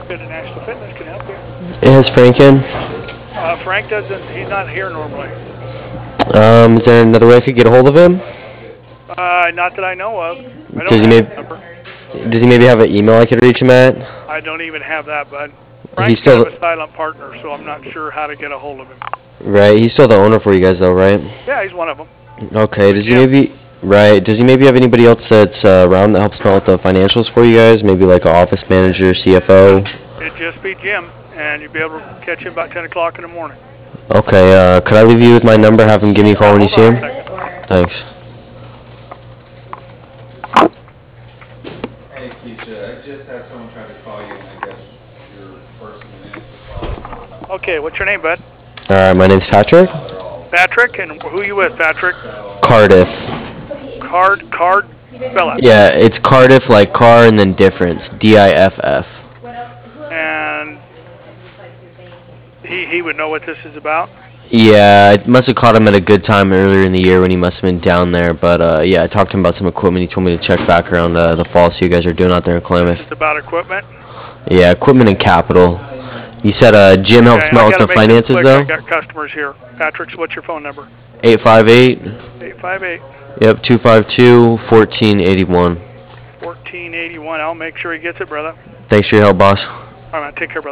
Frank International Fitness can help you. Has Frank in? Frank doesn't, he's not here normally. Is there another way I could get a hold of him? Not that I know of. I don't Does he have maybe his number. does he maybe have an email I could reach him at? I don't even have that, bud. He's Frank's kind still of a silent partner, so I'm not sure how to get a hold of him. right. He's still the owner for you guys, though, right? Yeah, he's one of them. Okay. Does he Jim. maybe right? Does he maybe have anybody else that's around that helps him out with the financials for you guys? Maybe like an office manager, CFO. It'd just be Jim, and you'd be able to catch him about 10 o'clock in the morning. Okay. Could I leave you with my number? Have him give me a call when you see Hold him. on a second. Thanks. Hey Keisha, I just had someone try to call you, and I guess your person who answered the call. Okay, what's your name, bud? All right. My name's Patrick. Patrick, and who you with, Patrick? Cardiff. Card, spell it. Yeah, it's Cardiff like car and then difference. DIFF. And he would know what this is about. Yeah, I must have caught him at a good time earlier in the year when he must have been down there. But yeah, I talked to him about some equipment. He told me to check back around the fall, see what you guys are doing out there in Klamath. It's about equipment. Yeah, equipment and capital. You said Jim helps him Okay, out I with the gotta make this finances, quick. though? I got customers here. Patrick's, what's your phone number? 858, 858 yep, 252 1481. 1481. I'll make sure he gets it, brother. Thanks for your help, boss. All right, take care, brother.